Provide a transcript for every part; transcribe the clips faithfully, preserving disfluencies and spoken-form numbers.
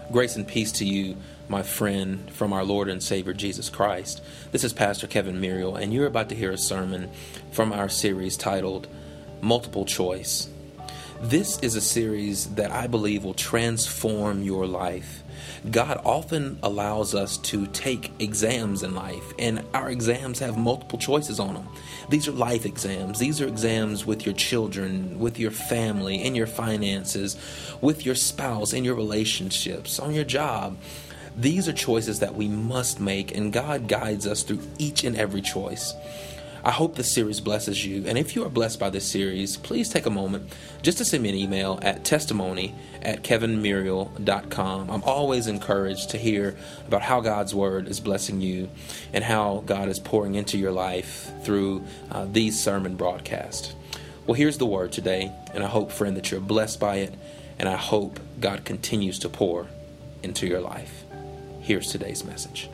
Grace and peace to you, my friend, from our Lord and Savior Jesus Christ. This is Pastor Kevin Muriel, and you're about to hear a sermon from our series titled Multiple Choice. This is a series that I believe will transform your life. God often allows us to take exams in life, and our exams have multiple choices on them. These are life exams. These are exams with your children, with your family, in your finances, with your spouse, in your relationships, on your job. These are choices that we must make, and God guides us through each and every choice. I hope this series blesses you, and if you are blessed by this series, please take a moment just to send me an email at testimony at kevin muriel dot com. I'm always encouraged to hear about how God's Word is blessing you and how God is pouring into your life through uh, these sermon broadcasts. Well, here's the Word today, and I hope, friend, that you're blessed by it, and I hope God continues to pour into your life. Here's today's message.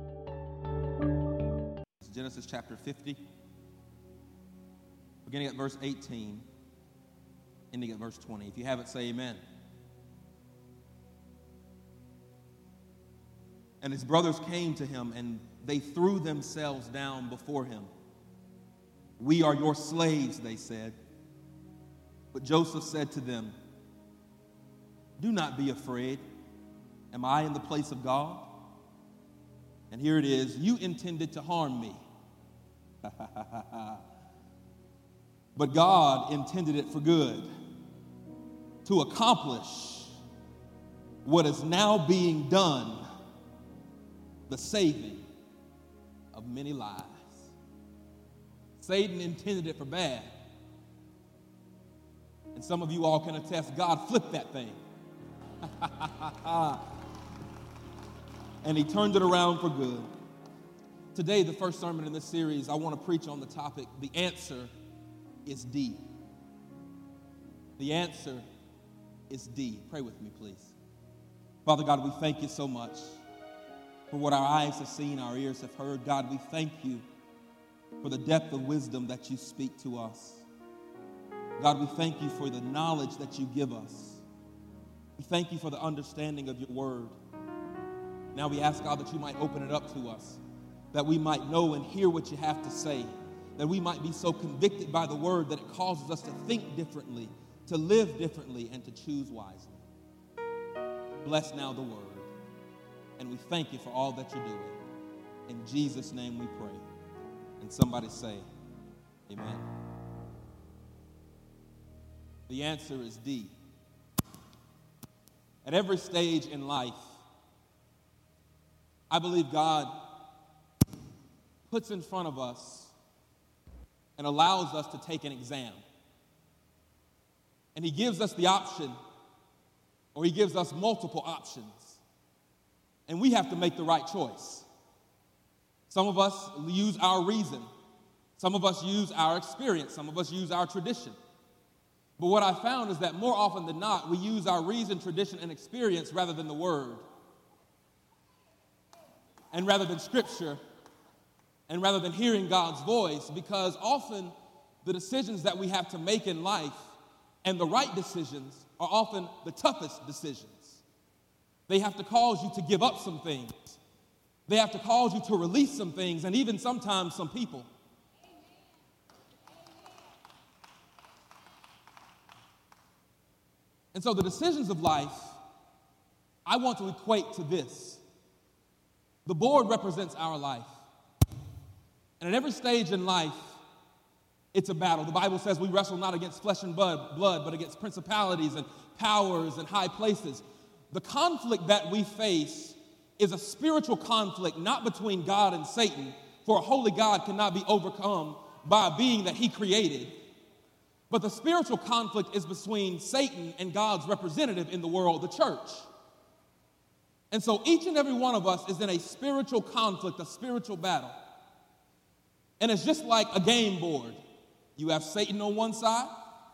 Genesis chapter fifty. Beginning at verse eighteen, ending at verse twenty. If you have it, say amen. And his brothers came to him, and they threw themselves down before him. "We are your slaves," they said. But Joseph said to them, "Do not be afraid. Am I in the place of God? And here it is, you intended to harm me. But God intended it for good, to accomplish what is now being done, the saving of many lives." Satan intended it for bad. And some of you all can attest, God flipped that thing. And he turned it around for good. Today, the first sermon in this series, I want to preach on the topic, the answer is D. The answer is D. Pray with me, please. Father God, we thank you so much for what our eyes have seen, our ears have heard. God, we thank you for the depth of wisdom that you speak to us. God, we thank you for the knowledge that you give us. We thank you for the understanding of your word. Now we ask, God, that you might open it up to us, that we might know and hear what you have to say, that we might be so convicted by the word that it causes us to think differently, to live differently, and to choose wisely. Bless now the word, and we thank you for all that you're doing. In Jesus' name we pray. And somebody say, amen. The answer is D. At every stage in life, I believe God puts in front of us and allows us to take an exam. And he gives us the option, or he gives us multiple options. And we have to make the right choice. Some of us use our reason. Some of us use our experience. Some of us use our tradition. But what I found is that more often than not, we use our reason, tradition, and experience rather than the word. And rather than scripture, and rather than hearing God's voice, because often the decisions that we have to make in life and the right decisions are often the toughest decisions. They have to cause you to give up some things. They have to cause you to release some things, and even sometimes some people. And so the decisions of life, I want to equate to this. The board represents our life. And at every stage in life, it's a battle. The Bible says we wrestle not against flesh and blood, blood, but against principalities and powers and high places. The conflict that we face is a spiritual conflict, not between God and Satan, for a holy God cannot be overcome by a being that he created. But the spiritual conflict is between Satan and God's representative in the world, the church. And so each and every one of us is in a spiritual conflict, a spiritual battle. And it's just like a game board. You have Satan on one side.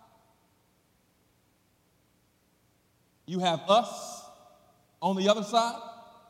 You have us on the other side.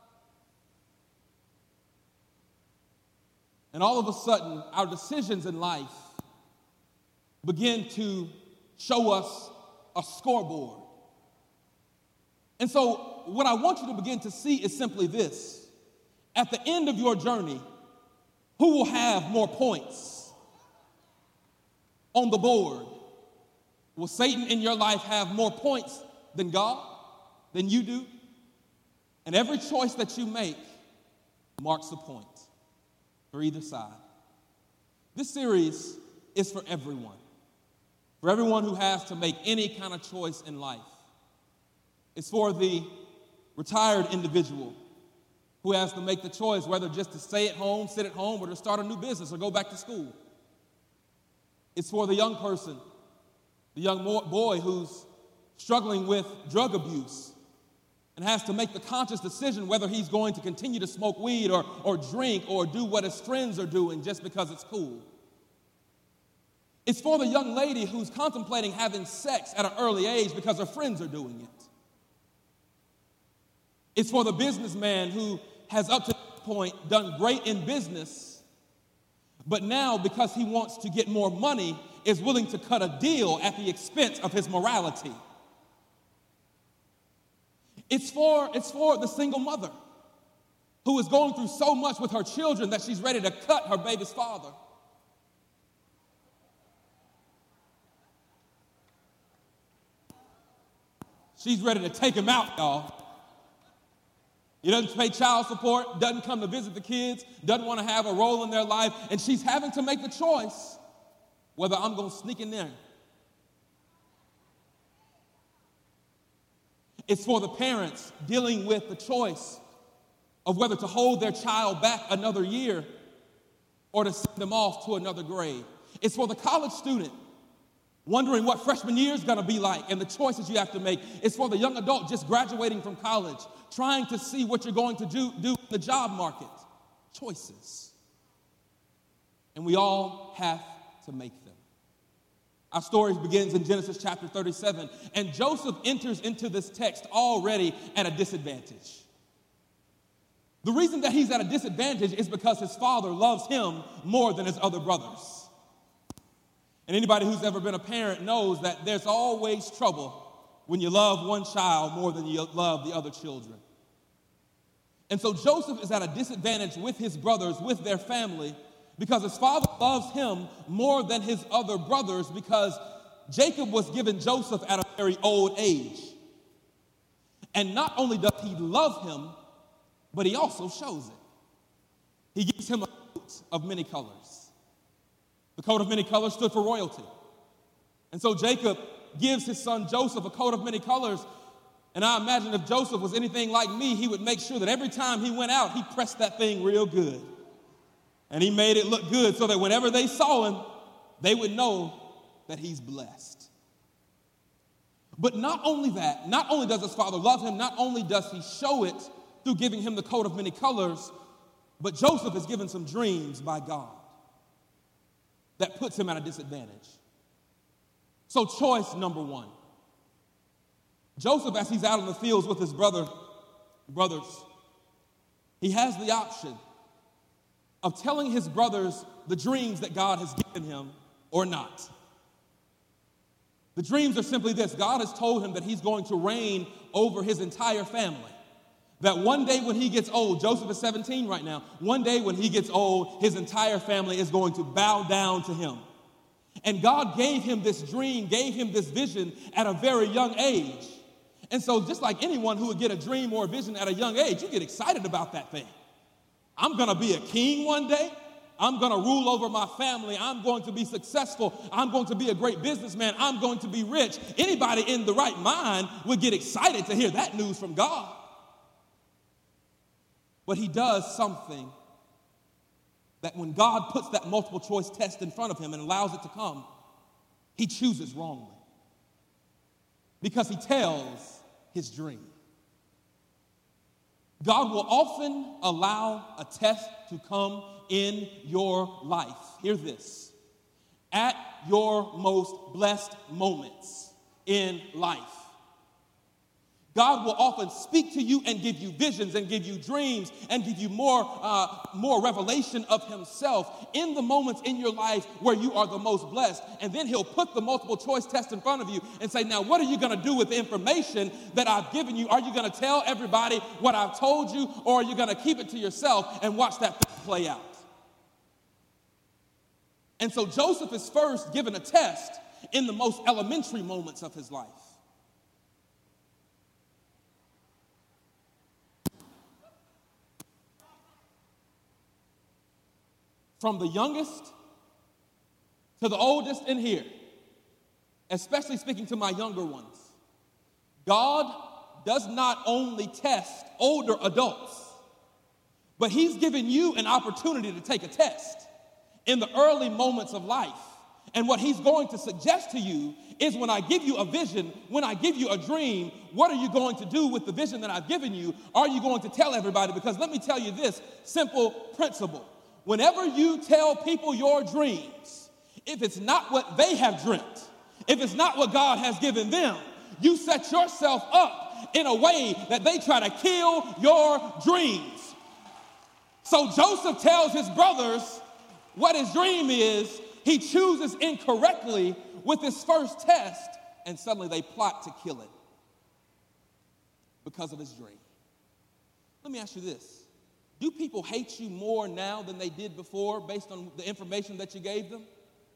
And all of a sudden, our decisions in life begin to show us a scoreboard. And so what I want you to begin to see is simply this. At the end of your journey, who will have more points on the board? Will Satan in your life have more points than God, than you do? And every choice that you make marks a point for either side. This series is for everyone, for everyone who has to make any kind of choice in life. It's for the retired individual who has to make the choice whether just to stay at home, sit at home, or to start a new business or go back to school. It's for the young person, the young boy who's struggling with drug abuse and has to make the conscious decision whether he's going to continue to smoke weed or, or drink or do what his friends are doing just because it's cool. It's for the young lady who's contemplating having sex at an early age because her friends are doing it. It's for the businessman who has up to this point done great in business, but now because he wants to get more money is willing to cut a deal at the expense of his morality. It's for, it's for the single mother who is going through so much with her children that she's ready to cut her baby's father. She's ready to take him out, y'all. He doesn't pay child support, doesn't come to visit the kids, doesn't want to have a role in their life, and she's having to make the choice whether I'm going to sneak in there. It's for the parents dealing with the choice of whether to hold their child back another year or to send them off to another grade. It's for the college student wondering what freshman year is going to be like and the choices you have to make. It's for the young adult just graduating from college, trying to see what you're going to do, do in the job market. Choices. And we all have to make them. Our story begins in Genesis chapter thirty-seven, and Joseph enters into this text already at a disadvantage. The reason that he's at a disadvantage is because his father loves him more than his other brothers. And anybody who's ever been a parent knows that there's always trouble when you love one child more than you love the other children. And so Joseph is at a disadvantage with his brothers, with their family, because his father loves him more than his other brothers, because Jacob was given Joseph at a very old age. And not only does he love him, but he also shows it. He gives him a coat of many colors. The coat of many colors stood for royalty. And so Jacob gives his son Joseph a coat of many colors. And I imagine if Joseph was anything like me, he would make sure that every time he went out, he pressed that thing real good. And he made it look good so that whenever they saw him, they would know that he's blessed. But not only that, not only does his father love him, not only does he show it through giving him the coat of many colors, but Joseph is given some dreams by God that puts him at a disadvantage. So choice number one. Joseph, as he's out in the fields with his brother, brothers, he has the option of telling his brothers the dreams that God has given him or not. The dreams are simply this: God has told him that he's going to reign over his entire family. That one day when he gets old, Joseph is seventeen right now, one day when he gets old, his entire family is going to bow down to him. And God gave him this dream, gave him this vision at a very young age. And so just like anyone who would get a dream or a vision at a young age, you get excited about that thing. I'm going to be a king one day. I'm going to rule over my family. I'm going to be successful. I'm going to be a great businessman. I'm going to be rich. Anybody in the right mind would get excited to hear that news from God. But he does something that when God puts that multiple choice test in front of him and allows it to come, he chooses wrongly. Because he tells his dream. God will often allow a test to come in your life. Hear this. At your most blessed moments in life. God will often speak to you and give you visions and give you dreams and give you more, uh, more revelation of himself in the moments in your life where you are the most blessed. And then he'll put the multiple choice test in front of you and say, now, what are you going to do with the information that I've given you? Are you going to tell everybody what I've told you, or are you going to keep it to yourself and watch that play out? And so Joseph is first given a test in the most elementary moments of his life. From the youngest to the oldest in here, especially speaking to my younger ones, God does not only test older adults, but he's given you an opportunity to take a test in the early moments of life. And what he's going to suggest to you is, when I give you a vision, when I give you a dream, what are you going to do with the vision that I've given you? Are you going to tell everybody? Because let me tell you this simple principle. Whenever you tell people your dreams, if it's not what they have dreamt, if it's not what God has given them, you set yourself up in a way that they try to kill your dreams. So Joseph tells his brothers what his dream is. He chooses incorrectly with his first test, and suddenly they plot to kill it because of his dream. Let me ask you this. Do people hate you more now than they did before based on the information that you gave them?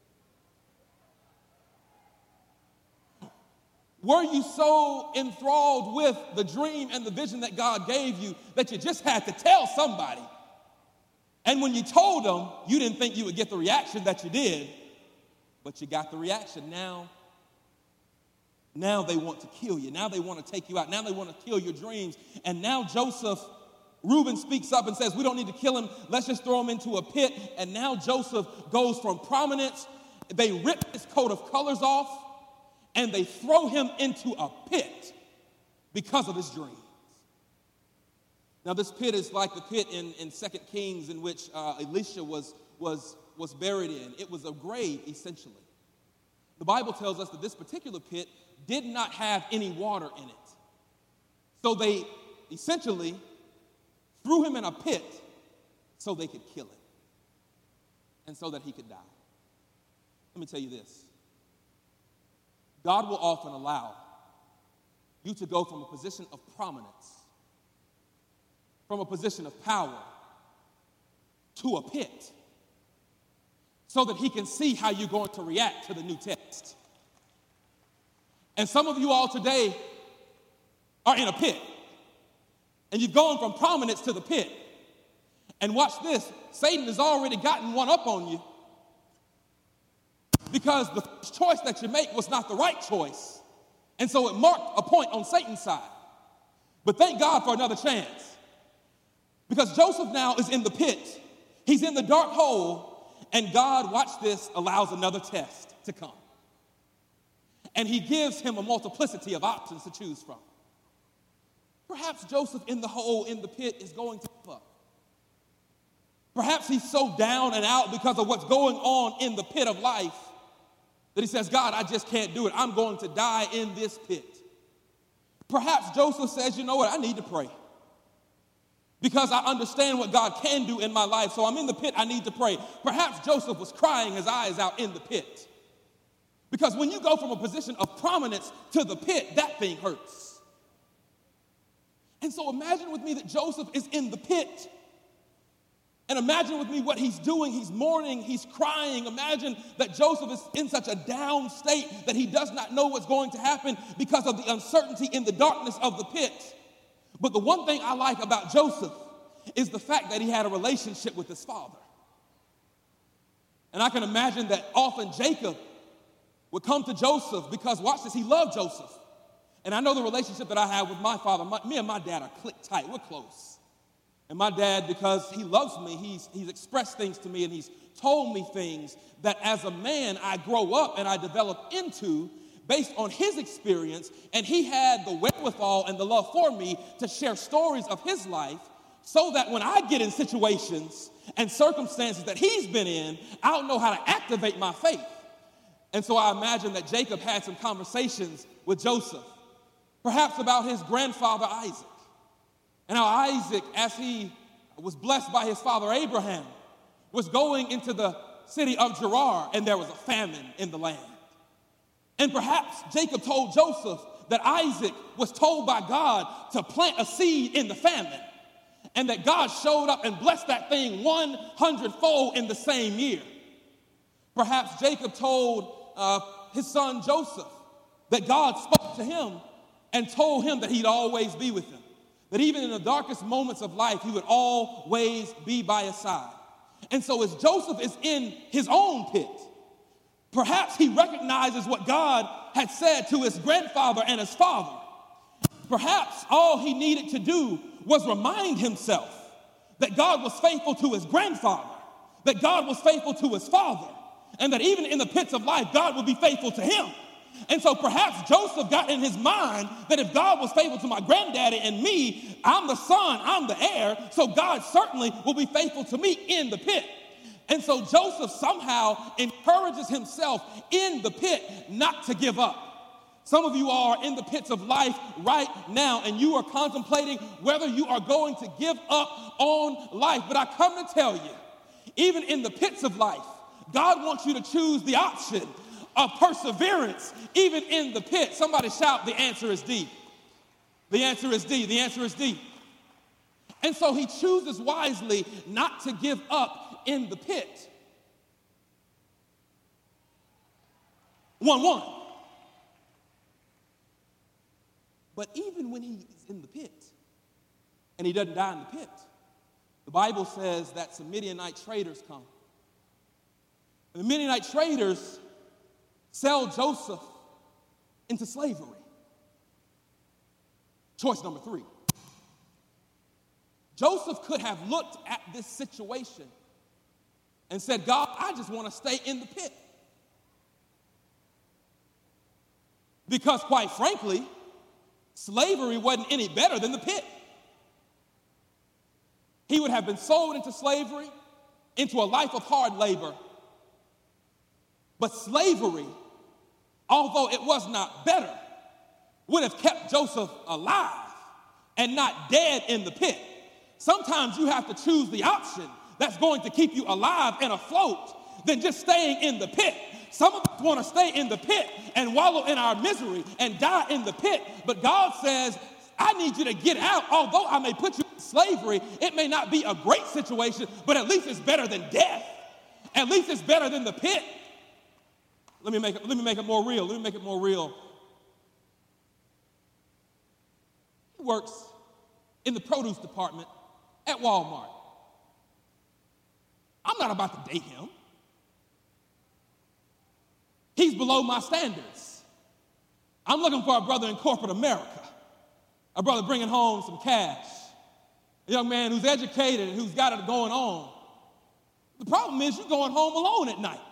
Were you so enthralled with the dream and the vision that God gave you that you just had to tell somebody? And when you told them, you didn't think you would get the reaction that you did, but you got the reaction. Now, now they want to kill you. Now they want to take you out. Now they want to kill your dreams. And now Joseph, Reuben speaks up and says, we don't need to kill him. Let's just throw him into a pit. And now Joseph goes from prominence. They rip his coat of colors off, and they throw him into a pit because of his dreams. Now, this pit is like the pit in, in Second Kings in which uh, Elisha was, was, was buried in. It was a grave, essentially. The Bible tells us that this particular pit did not have any water in it. So they essentially threw him in a pit so they could kill him and so that he could die. Let me tell you this. God will often allow you to go from a position of prominence, from a position of power, to a pit, so that he can see how you're going to react to the new test. And some of you all today are in a pit, and you've gone from prominence to the pit. And watch this, Satan has already gotten one up on you, because the choice that you make was not the right choice. And so it marked a point on Satan's side. But thank God for another chance. Because Joseph now is in the pit. He's in the dark hole. And God, watch this, allows another test to come. And he gives him a multiplicity of options to choose from. Perhaps Joseph in the hole, in the pit, is going to give up. Perhaps he's so down and out because of what's going on in the pit of life that he says, God, I just can't do it. I'm going to die in this pit. Perhaps Joseph says, you know what, I need to pray, because I understand what God can do in my life, so I'm in the pit, I need to pray. Perhaps Joseph was crying his eyes out in the pit, because when you go from a position of prominence to the pit, that thing hurts. And so imagine with me that Joseph is in the pit. And imagine with me what he's doing. He's mourning, he's crying. Imagine that Joseph is in such a down state that he does not know what's going to happen because of the uncertainty in the darkness of the pit. But the one thing I like about Joseph is the fact that he had a relationship with his father. And I can imagine that often Jacob would come to Joseph because, watch this, he loved Joseph. And I know the relationship that I have with my father. My, me and my dad are clicked tight. We're close. And my dad, because he loves me, he's, he's expressed things to me and he's told me things that as a man I grow up and I develop into based on his experience. And he had the wherewithal and the love for me to share stories of his life so that when I get in situations and circumstances that he's been in, I'll know how to activate my faith. And so I imagine that Jacob had some conversations with Joseph. perhaps about his grandfather Isaac, and how Isaac, as he was blessed by his father Abraham, was going into the city of Gerar, and there was a famine in the land. And perhaps Jacob told Joseph that Isaac was told by God to plant a seed in the famine, and that God showed up and blessed that thing one hundredfold in the same year. Perhaps Jacob told uh, his son Joseph that God spoke to him and told him that he'd always be with him, that even in the darkest moments of life, he would always be by his side. And so as Joseph is in his own pit, perhaps he recognizes what God had said to his grandfather and his father. Perhaps all he needed to do was remind himself that God was faithful to his grandfather, that God was faithful to his father, and that even in the pits of life, God would be faithful to him. And so perhaps Joseph got in his mind that if God was faithful to my granddaddy and me, I'm the son, I'm the heir, so God certainly will be faithful to me in the pit. And so Joseph somehow encourages himself in the pit not to give up. Some of you are in the pits of life right now, and you are contemplating whether you are going to give up on life. But I come to tell you, even in the pits of life, God wants you to choose the option of perseverance, even in the pit. Somebody shout, the answer is D. The answer is D. The answer is D. And so he chooses wisely not to give up in the pit. One, one. But even when he's in the pit, and he doesn't die in the pit, the Bible says that some Midianite traders come. And the Midianite traders sell Joseph into slavery. Choice number three. Joseph could have looked at this situation and said, God, I just want to stay in the pit. Because quite frankly, slavery wasn't any better than the pit. He would have been sold into slavery, into a life of hard labor. But slavery, although it was not better, would have kept Joseph alive and not dead in the pit. Sometimes you have to choose the option that's going to keep you alive and afloat than just staying in the pit. Some of us want to stay in the pit and wallow in our misery and die in the pit. But God says, I need you to get out. Although I may put you in slavery, it may not be a great situation, but at least it's better than death. At least it's better than the pit. Let me make it, let me make it more real. Let me make it more real. He works in the produce department at Walmart. I'm not about to date him. He's below my standards. I'm looking for a brother in corporate America, a brother bringing home some cash, a young man who's educated and who's got it going on. The problem is you're going home alone at night.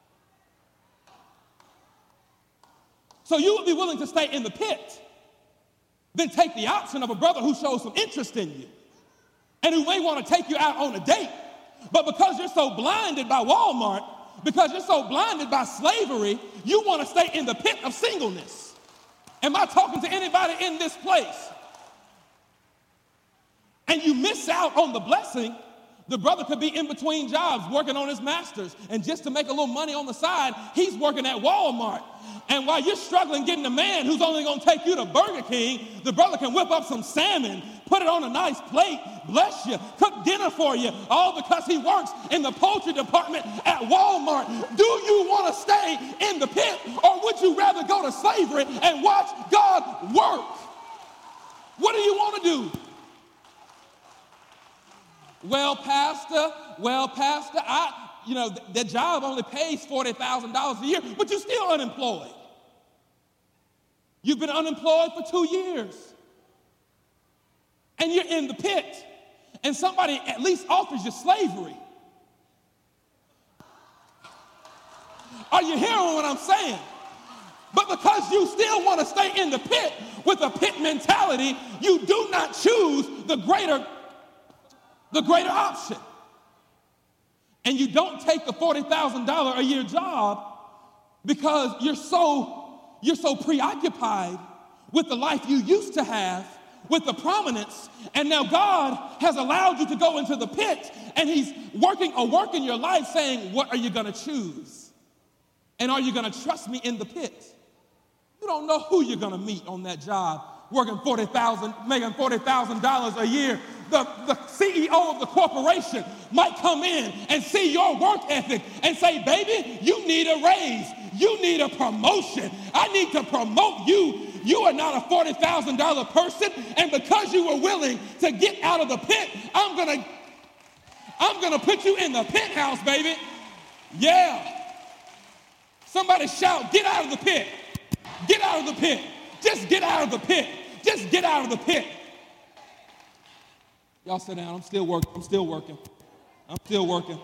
So you would be willing to stay in the pit, then take the option of a brother who shows some interest in you and who may want to take you out on a date. But because you're so blinded by Walmart, because you're so blinded by slavery, you want to stay in the pit of singleness. Am I talking to anybody in this place? And you miss out on the blessing. The brother could be in between jobs working on his master's, and just to make a little money on the side, he's working at Walmart. And while you're struggling getting a man who's only going to take you to Burger King, the brother can whip up some salmon, put it on a nice plate, bless you, cook dinner for you, all because he works in the poultry department at Walmart. Do you want to stay in the pit, or would you rather go to slavery and watch God work? What do you want to do? Well, Pastor, well, Pastor, I, you know, th- the job only pays forty thousand dollars a year, but you're still unemployed. You've been unemployed for two years. And you're in the pit. And somebody at least offers you slavery. Are you hearing what I'm saying? But because you still want to stay in the pit with a pit mentality, you do not choose the greater the greater option. And you don't take the forty thousand dollars a year job because you're so, you're so preoccupied with the life you used to have, with the prominence, and now God has allowed you to go into the pit, and he's working a work in your life saying, what are you gonna choose? And are you gonna trust me in the pit? You don't know who you're gonna meet on that job, working forty thousand dollars, making forty thousand dollars a year. The, the C E O of the corporation might come in and see your work ethic and say, baby, you need a raise. You need a promotion. I need to promote you. You are not a forty thousand dollars person, and because you were willing to get out of the pit, I'm gonna, I'm gonna put you in the pit house, baby. Yeah. Somebody shout, get out of the pit. Get out of the pit. Just get out of the pit. Just get out of the pit. Y'all sit down. I'm still working. I'm still working. I'm still working.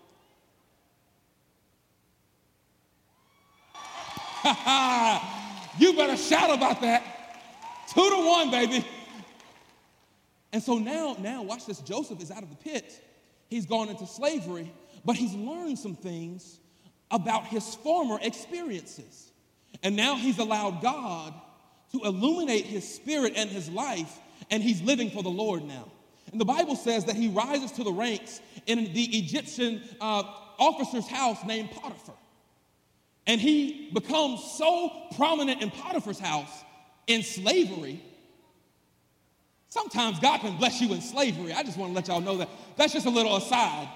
You better shout about that. Two to one, baby. And so now, now, watch this. Joseph is out of the pit. He's gone into slavery, but he's learned some things about his former experiences. And now he's allowed God to illuminate his spirit and his life, and he's living for the Lord now. And the Bible says that he rises to the ranks in the Egyptian uh, officer's house named Potiphar. And he becomes so prominent in Potiphar's house in slavery. Sometimes God can bless you in slavery. I just want to let y'all know that. That's just a little aside.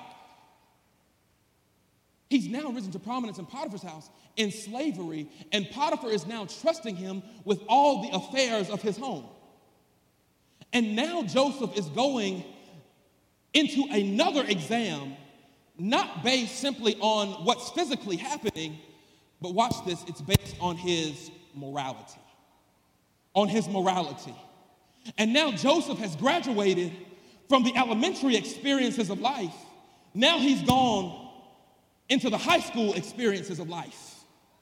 He's now risen to prominence in Potiphar's house in slavery, and Potiphar is now trusting him with all the affairs of his home. And now Joseph is going into another exam, not based simply on what's physically happening, but watch this, it's based on his morality. On his morality. And now Joseph has graduated from the elementary experiences of life. Now he's gone into the high school experiences of life.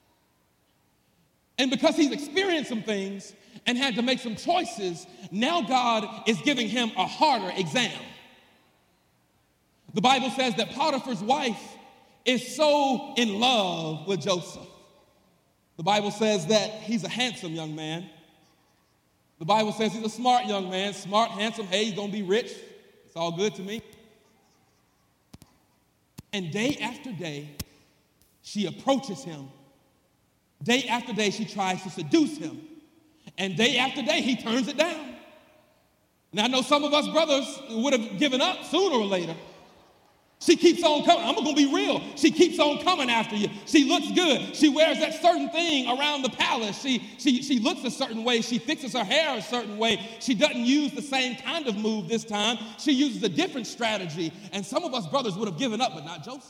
And because he's experienced some things and had to make some choices, now God is giving him a harder exam. The Bible says that Potiphar's wife is so in love with Joseph. The Bible says that he's a handsome young man. The Bible says he's a smart young man, smart, handsome. Hey, he's gonna be rich. It's all good to me. And day after day, she approaches him. Day after day, she tries to seduce him. And day after day, he turns it down. Now, I know some of us brothers would have given up sooner or later. She keeps on coming. I'm going to be real. She keeps on coming after you. She looks good. She wears that certain thing around the palace. She, she, she looks a certain way. She fixes her hair a certain way. She doesn't use the same kind of move this time. She uses a different strategy. And some of us brothers would have given up, but not Joseph.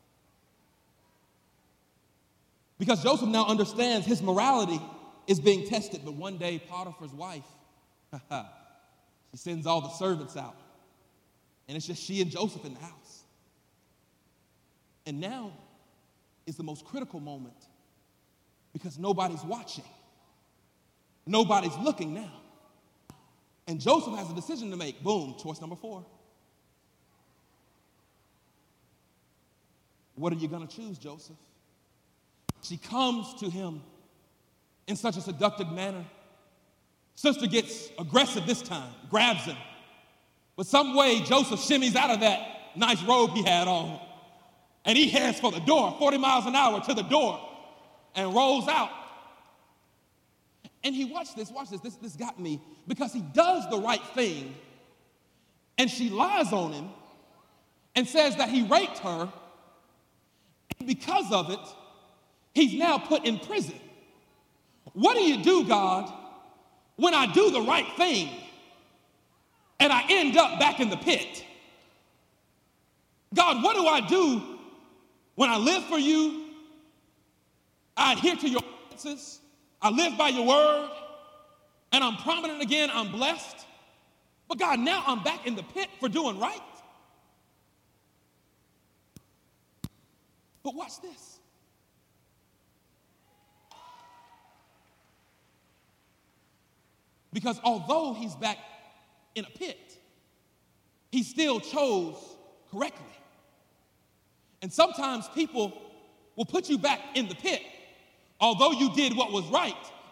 Because Joseph now understands his morality is being tested. But one day, Potiphar's wife, she sends all the servants out. And it's just she and Joseph in the house. And now is the most critical moment because nobody's watching. Nobody's looking now. And Joseph has a decision to make. Boom, choice number four. What are you going to choose, Joseph? She comes to him in such a seductive manner. Sister gets aggressive this time, grabs him. But some way, Joseph shimmies out of that nice robe he had on. And he heads for the door, forty miles an hour to the door, and rolls out. And he, watch this, watch this, this, this got me, because he does the right thing, and she lies on him and says that he raped her, and because of it, he's now put in prison. What do you do, God, when I do the right thing and I end up back in the pit? God, what do I do when I live for you? I adhere to your ordinances, I live by your word, and I'm prominent again, I'm blessed. But God, now I'm back in the pit for doing right. But watch this. Because although he's back in a pit, he still chose correctly. And sometimes people will put you back in the pit, although you did what was right,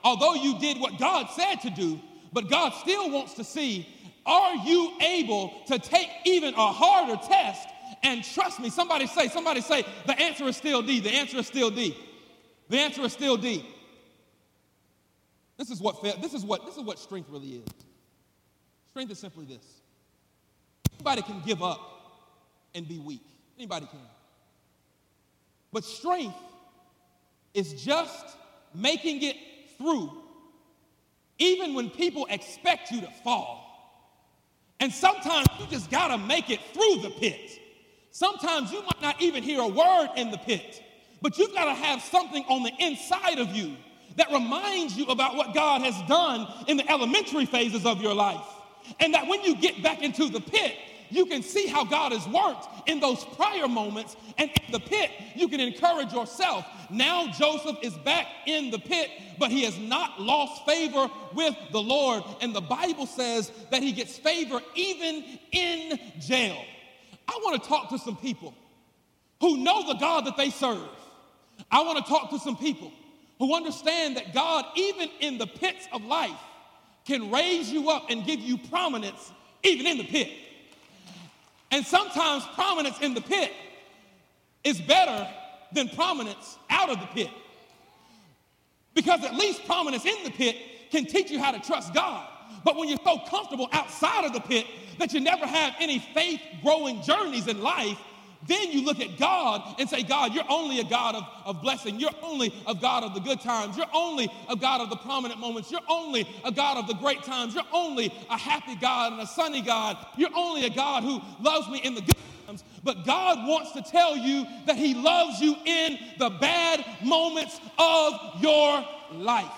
although you did what God said to do, but God still wants to see, are you able to take even a harder test and trust me? Somebody say, somebody say, the answer is still D. The answer is still D. The answer is still D. This is what this is what this is what strength really is. Strength is simply this. Anybody can give up and be weak. Anybody can. But strength is just making it through even when people expect you to fall. And sometimes you just gotta make it through the pit. Sometimes you might not even hear a word in the pit, but you've gotta have something on the inside of you that reminds you about what God has done in the elementary phases of your life. And that when you get back into the pit, you can see how God has worked in those prior moments. And in the pit, you can encourage yourself. Now Joseph is back in the pit, but he has not lost favor with the Lord. And the Bible says that he gets favor even in jail. I want to talk to some people who know the God that they serve. I want to talk to some people who understand that God, even in the pits of life, can raise you up and give you prominence even in the pit. And sometimes prominence in the pit is better than prominence out of the pit. Because at least prominence in the pit can teach you how to trust God. But when you're so comfortable outside of the pit that you never have any faith-growing journeys in life, then you look at God and say, God, you're only a God of, of blessing. You're only a God of the good times. You're only a God of the prominent moments. You're only a God of the great times. You're only a happy God and a sunny God. You're only a God who loves me in the good times. But God wants to tell you that he loves you in the bad moments of your life.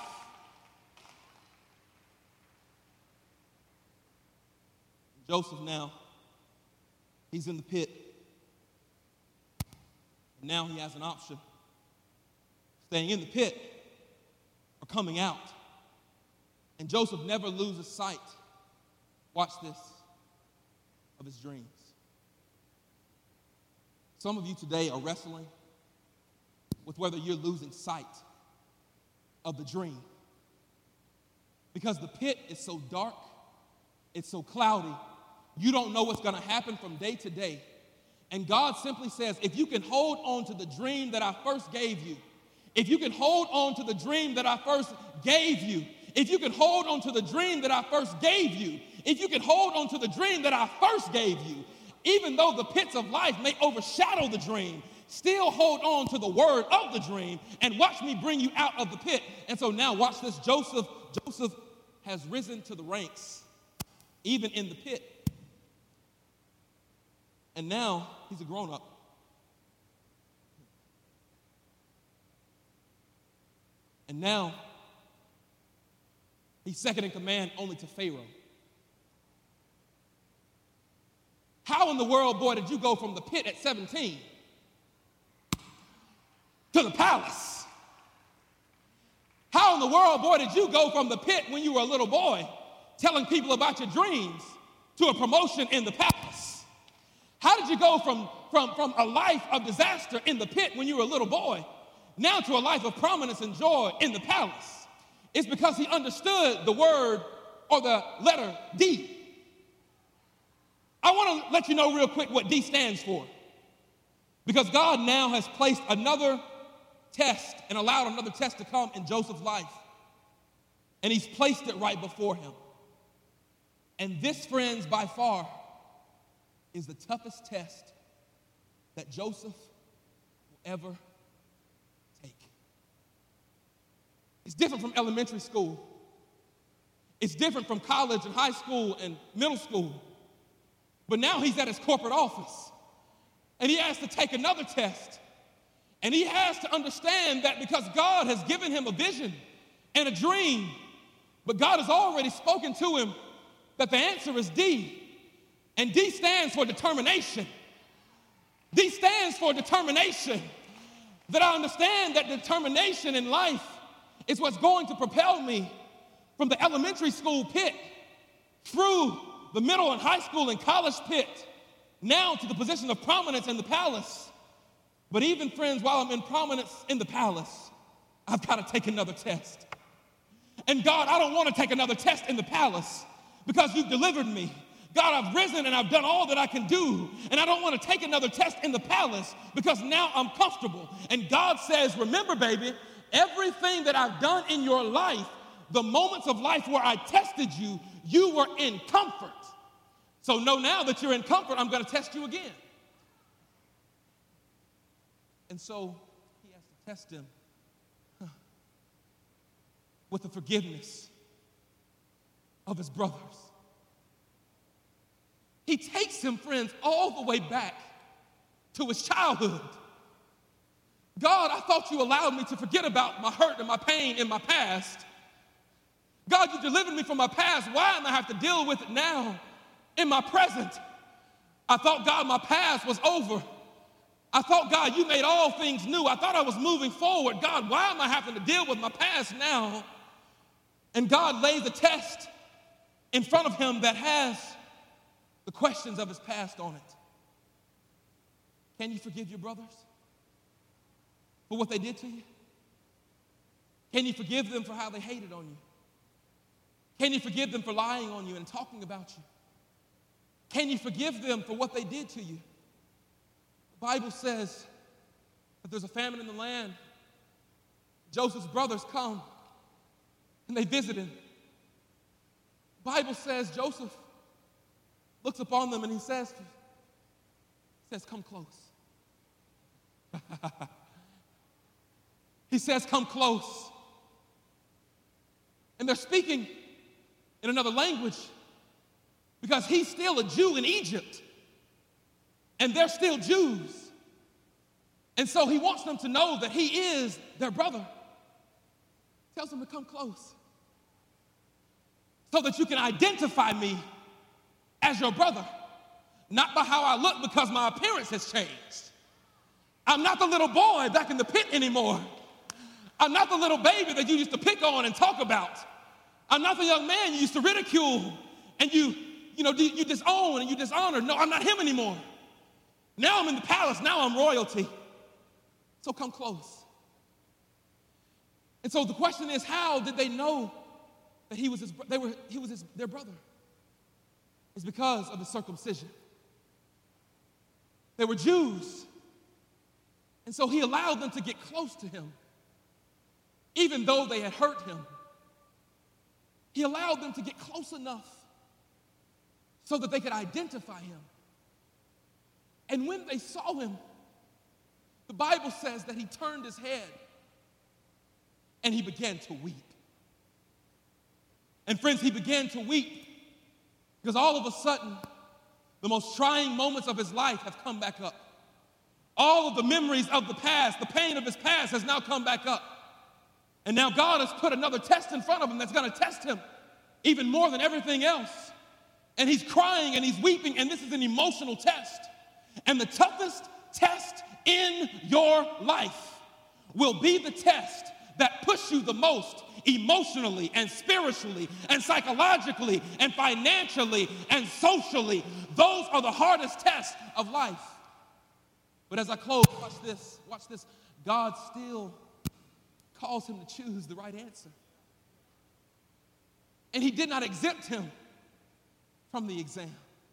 Joseph now, he's in the pit. Now he has an option, staying in the pit or coming out. And Joseph never loses sight, watch this, of his dreams. Some of you today are wrestling with whether you're losing sight of the dream. Because the pit is so dark, it's so cloudy, you don't know what's gonna happen from day to day. And God simply says, if you can hold on to the dream that I first gave you, if you can hold on to the dream that I first gave you, if you can hold on to the dream that I first gave you, if you can hold on to the dream that I first gave you, even though the pits of life may overshadow the dream, still hold on to the word of the dream and watch me bring you out of the pit. And so now watch this. Joseph, Joseph has risen to the ranks, even in the pit. And now he's a grown-up. And now he's second in command only to Pharaoh. How in the world, boy, did you go from the pit at seventeen to the palace? How in the world, boy, did you go from the pit when you were a little boy telling people about your dreams to a promotion in the palace? How did you go from, from, from a life of disaster in the pit when you were a little boy now to a life of prominence and joy in the palace? It's because he understood the word or the letter D. I want to let you know real quick what D stands for. Because God now has placed another test and allowed another test to come in Joseph's life. And he's placed it right before him. And this, friends, by far, is the toughest test that Joseph will ever take. It's different from elementary school. It's different from college and high school and middle school. But now he's at his corporate office, and he has to take another test. And he has to understand that because God has given him a vision and a dream, but God has already spoken to him that the answer is D. And D stands for determination. D stands for determination. That I understand that determination in life is what's going to propel me from the elementary school pit through the middle and high school and college pit, now to the position of prominence in the palace. But even, friends, while I'm in prominence in the palace, I've got to take another test. And God, I don't want to take another test in the palace because you've delivered me. God, I've risen and I've done all that I can do, and I don't want to take another test in the palace because now I'm comfortable. And God says, remember, baby, everything that I've done in your life, the moments of life where I tested you, you were in comfort. So know now that you're in comfort, I'm going to test you again. And so he has to test him huh, with the forgiveness of his brothers. He takes him, friends, all the way back to his childhood. God, I thought you allowed me to forget about my hurt and my pain in my past. God, you delivered me from my past. Why am I have to deal with it now in my present? I thought, God, my past was over. I thought, God, you made all things new. I thought I was moving forward. God, why am I having to deal with my past now? And God lays a test in front of him that has the questions of his past on it. Can you forgive your brothers for what they did to you? Can you forgive them for how they hated on you? Can you forgive them for lying on you and talking about you? Can you forgive them for what they did to you? The Bible says that there's a famine in the land. Joseph's brothers come and they visit him. The Bible says Joseph looks upon them and he says, he says, come close. He says, come close. And they're speaking in another language because he's still a Jew in Egypt and they're still Jews. And so he wants them to know that he is their brother. Tells them to come close so that you can identify me as your brother, not by how I look because my appearance has changed. I'm not the little boy back in the pit anymore. I'm not the little baby that you used to pick on and talk about. I'm not the young man you used to ridicule and you, you know, you disown and you dishonor. No, I'm not him anymore. Now I'm in the palace. Now I'm royalty. So come close. And so the question is, how did they know that he was his, they were, he was his, their brother? It's because of the circumcision. They were Jews. And so he allowed them to get close to him, even though they had hurt him. He allowed them to get close enough so that they could identify him. And when they saw him, the Bible says that he turned his head and he began to weep. And friends, he began to weep because all of a sudden, the most trying moments of his life have come back up. All of the memories of the past, the pain of his past has now come back up. And now God has put another test in front of him that's going to test him even more than everything else. And he's crying and he's weeping, and this is an emotional test. And the toughest test in your life will be the test that pushes you the most emotionally and spiritually and psychologically and financially and socially. Those are the hardest tests of life. But as I close, watch this, watch this. God still calls him to choose the right answer. And he did not exempt him from the exam.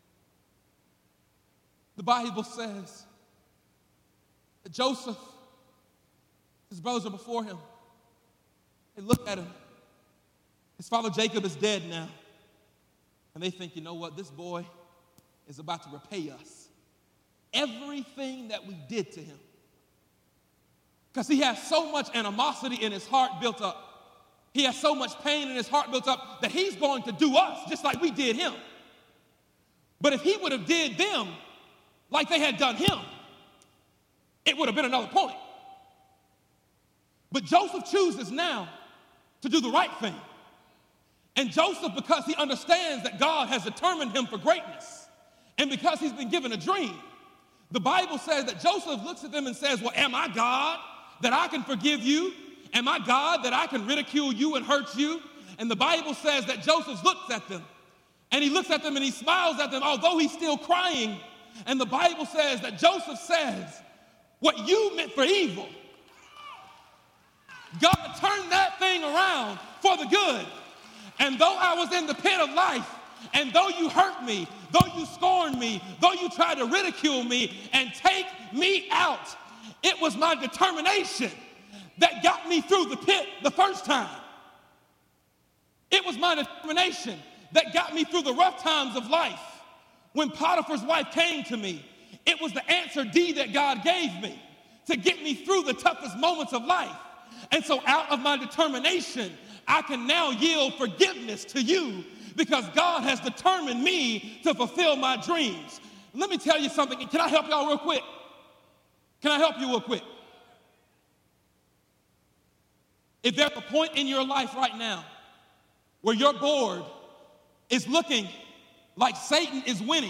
The Bible says that Joseph, his brothers are before him. They look at him. His father Jacob is dead now. And they think, you know what, this boy is about to repay us everything that we did to him. Because he has so much animosity in his heart built up. He has so much pain in his heart built up that he's going to do us just like we did him. But if he would have did them like they had done him, it would have been another point. But Joseph chooses now to do the right thing. And Joseph, because he understands that God has determined him for greatness, and because he's been given a dream, the Bible says that Joseph looks at them and says, well, am I God that I can forgive you? Am I God that I can ridicule you and hurt you? And the Bible says that Joseph looks at them, and he looks at them and he smiles at them, although he's still crying. And the Bible says that Joseph says, what you meant for evil, God turned that thing around for the good. And though I was in the pit of life, and though you hurt me, though you scorned me, though you tried to ridicule me and take me out, it was my determination that got me through the pit the first time. It was my determination that got me through the rough times of life. When Potiphar's wife came to me, it was the answer D that God gave me to get me through the toughest moments of life. And so out of my determination, I can now yield forgiveness to you because God has determined me to fulfill my dreams. Let me tell you something. Can I help y'all real quick? Can I help you real quick? If there's a point in your life right now where your board is looking like Satan is winning,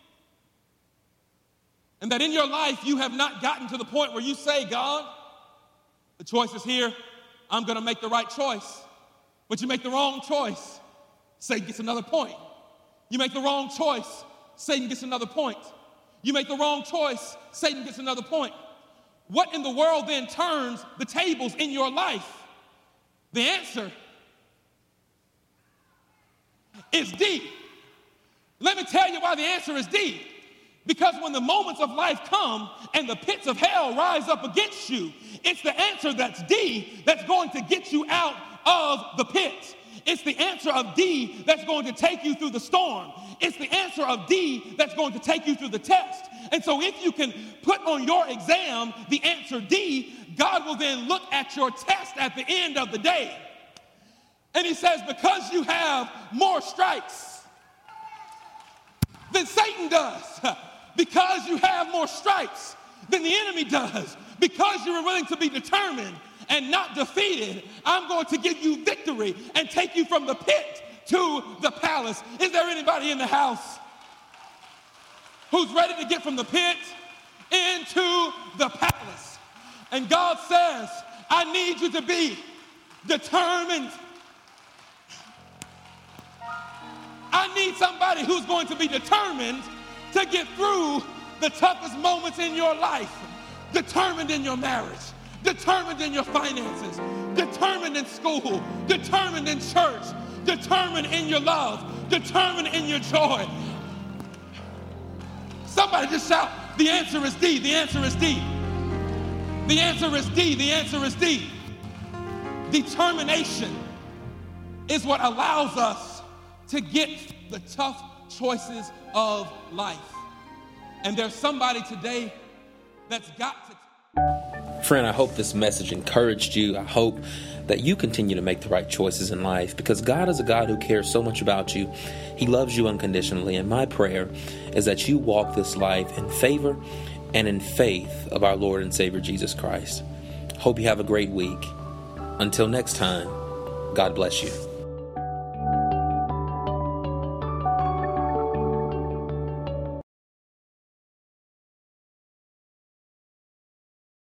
and that in your life you have not gotten to the point where you say, God, the choice is here. I'm going to make the right choice. But you make the wrong choice, Satan gets another point. You make the wrong choice, Satan gets another point. You make the wrong choice, Satan gets another point. What in the world then turns the tables in your life? The answer is D. Let me tell you why the answer is D. Because when the moments of life come and the pits of hell rise up against you, it's the answer that's D that's going to get you out of the pit. It's the answer of D that's going to take you through the storm. It's the answer of D that's going to take you through the test. And so if you can put on your exam the answer D, God will then look at your test at the end of the day. And he says, because you have more stripes than Satan does, because you have more stripes than the enemy does, because you are willing to be determined and not defeated, I'm going to give you victory and take you from the pit to the palace. Is there anybody in the house who's ready to get from the pit into the palace? And God says, I need you to be determined. I need somebody who's going to be determined to get through the toughest moments in your life. Determined in your marriage, determined in your finances, determined in school, determined in church, determined in your love, determined in your joy. Somebody just shout, the answer is D, the answer is D. The answer is D, the answer is D. Determination is what allows us to get the tough choices of life. And there's somebody today that's got to. Friend, I hope this message encouraged you. I hope that you continue to make the right choices in life because God is a God who cares so much about you. He loves you unconditionally. And my prayer is that you walk this life in favor and in faith of our Lord and Savior Jesus Christ. Hope you have a great week. Until next time, God bless you.